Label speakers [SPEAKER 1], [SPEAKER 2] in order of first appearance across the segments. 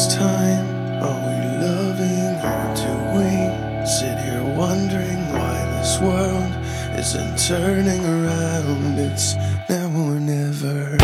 [SPEAKER 1] this time, are we loving or do we sit here wondering why this world isn't turning around? It's now or never.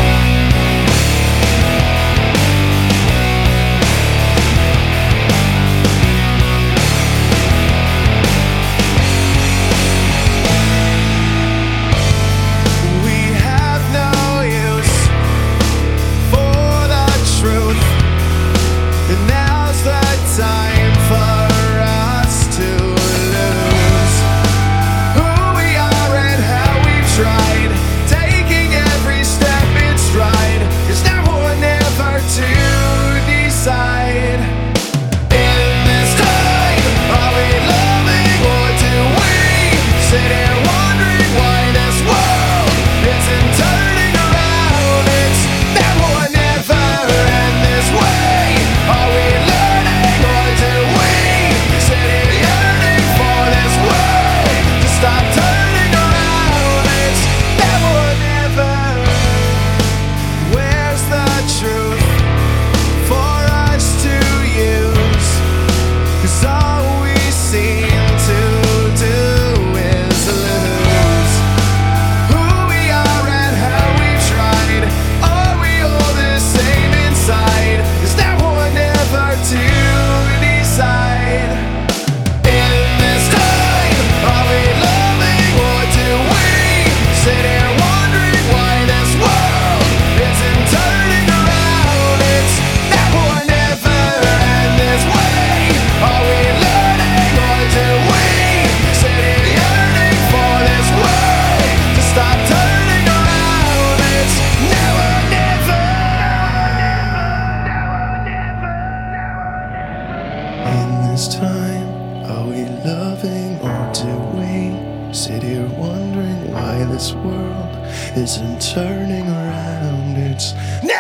[SPEAKER 2] Time for us to lose who we are and how we've tried, taking every step in stride. It's now or never to decide. In this time, are we loving or do we sit here wondering why this world isn't turning around? It's now or never, and this way are we
[SPEAKER 1] this time, are we loving or do we sit here wondering why this world isn't turning around? It's